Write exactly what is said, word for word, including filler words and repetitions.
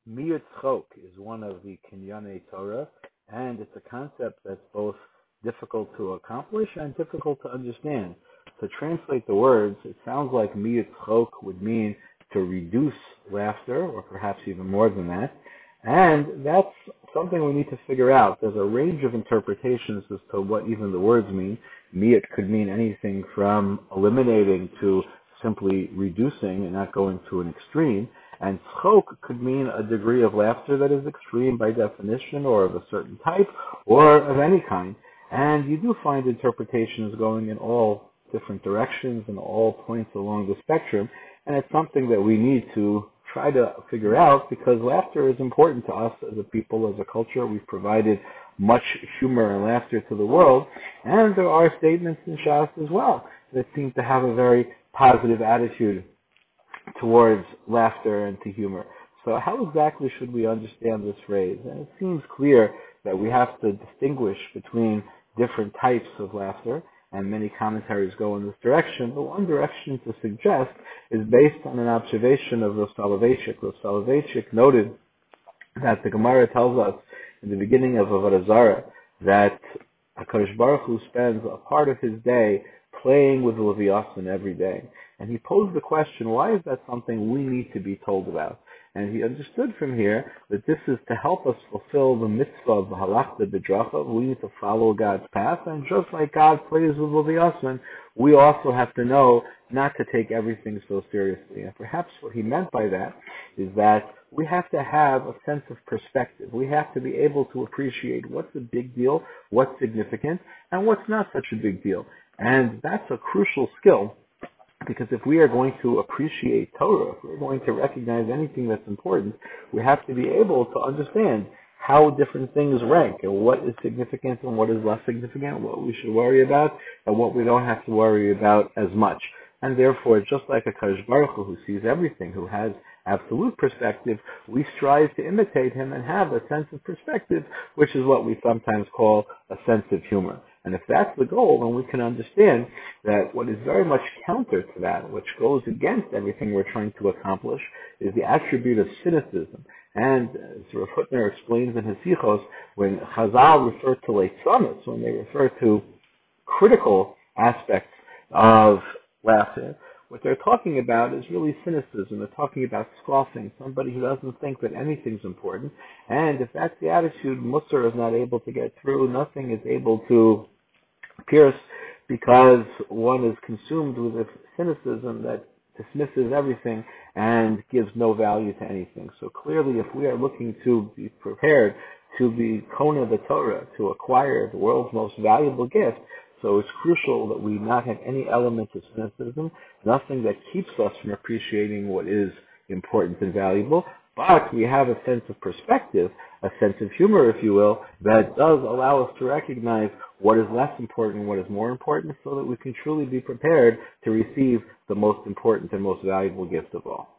Miyut Chok is one of the Kinyanei Torah, and it's a concept that's both difficult to accomplish and difficult to understand. To translate the words, it sounds like Miyut Chok would mean to reduce laughter, or perhaps even more than that. And that's something we need to figure out. There's a range of interpretations as to what even the words mean. Miyut could mean anything from eliminating to simply reducing and not going to an extreme. And tzchok could mean a degree of laughter that is extreme by definition, or of a certain type, or of any kind. And you do find interpretations going in all different directions and all points along the spectrum. And it's something that we need to try to figure out, because laughter is important to us as a people, as a culture. We've provided much humor and laughter to the world. And there are statements in Shas as well that seem to have a very positive attitude towards laughter and to humor. So how exactly should we understand this phrase? And it seems clear that we have to distinguish between different types of laughter, and many commentaries go in this direction. The one direction to suggest is based on an observation of Rav Soloveitchik. Rav Soloveitchik noted that the Gemara tells us in the beginning of Avodah Zarah that HaKadosh Baruch Hu spends a part of his day playing with the Leviathan every day. And he posed the question, why is that something we need to be told about? And he understood from here that this is to help us fulfill the mitzvah of halachta b'dracha. We need to follow God's path. And just like God plays with Leviathan, we also have to know not to take everything so seriously. And perhaps what he meant by that is that we have to have a sense of perspective. We have to be able to appreciate what's a big deal, what's significant, and what's not such a big deal. And that's a crucial skill, because if we are going to appreciate Torah, if we're going to recognize anything that's important, we have to be able to understand how different things rank, and what is significant and what is less significant, what we should worry about and what we don't have to worry about as much. And therefore, just like a Kadosh Baruch Hu, who sees everything, who has absolute perspective, we strive to imitate him and have a sense of perspective, which is what we sometimes call a sense of humor. And if that's the goal, then we can understand that what is very much counter to that, which goes against everything we're trying to accomplish, is the attribute of cynicism. And as Rav Hutner explains in his Sichos, when Chazal refer to leitzanos, when they refer to critical aspects of laughter, what they're talking about is really cynicism. They're talking about scoffing, somebody who doesn't think that anything's important. And if that's the attitude, Musar is not able to get through, nothing is able to pierce, because one is consumed with a cynicism that dismisses everything and gives no value to anything. So clearly, if we are looking to be prepared to be Kona the Torah, to acquire the world's most valuable gift, so it's crucial that we not have any element of cynicism, nothing that keeps us from appreciating what is important and valuable, but we have a sense of perspective, a sense of humor, if you will, that does allow us to recognize what is less important and what is more important, so that we can truly be prepared to receive the most important and most valuable gift of all.